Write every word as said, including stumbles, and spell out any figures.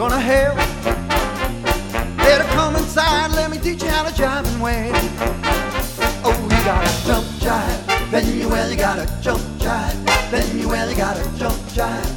gonna hell. Better come inside, let me teach you how to jive and wave. Oh, you gotta jump jive, then you well, you gotta jump jive, then you well, you gotta jump jive.